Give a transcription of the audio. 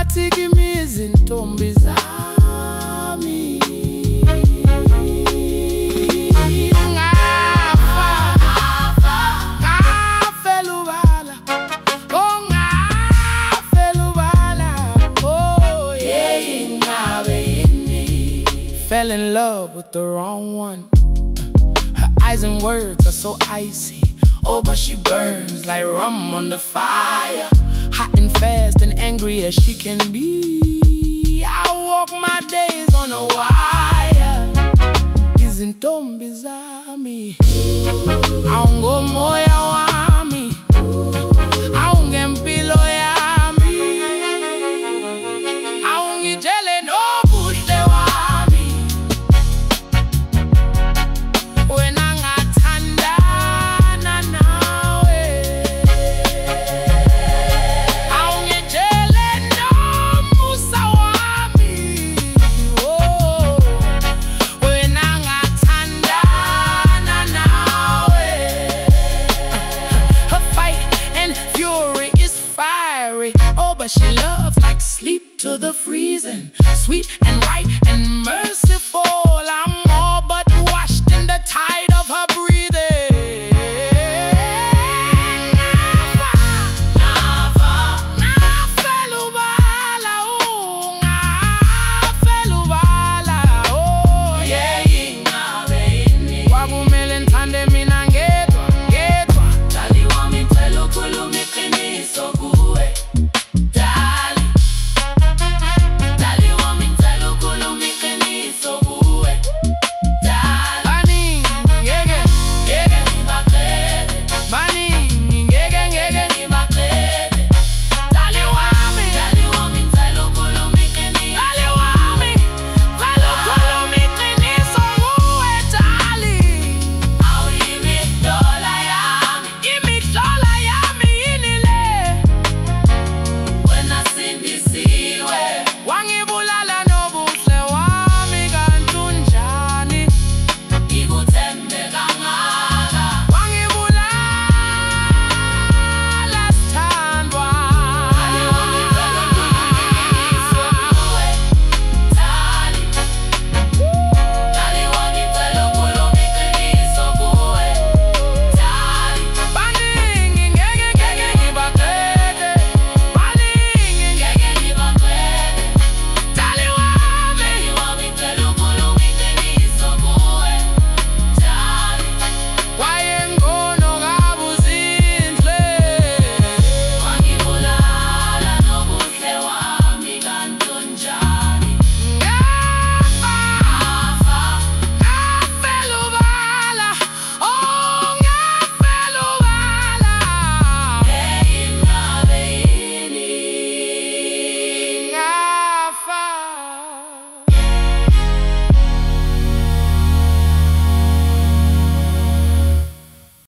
ngathi kimi izintombi zami ngafela ubala, oh ngafela ubala, oh yeah, ingabe yini. Fell in love with the wrong one. Her eyes and words are so icy, oh but she burns like rum on the fire. Hot and fast and angry as she can be, I walk my days on a wire. Izintombi zami awungomoya wami, awungempilo yami, awungitshele nobuhle wami. Wena ngathandana nawe, awungitshele nomusa wami. Oh, wena ngathandana nawe. Her fight and fury is fiery, oh but she loves like sleep to the freezing, sweet and right and merciful. I'm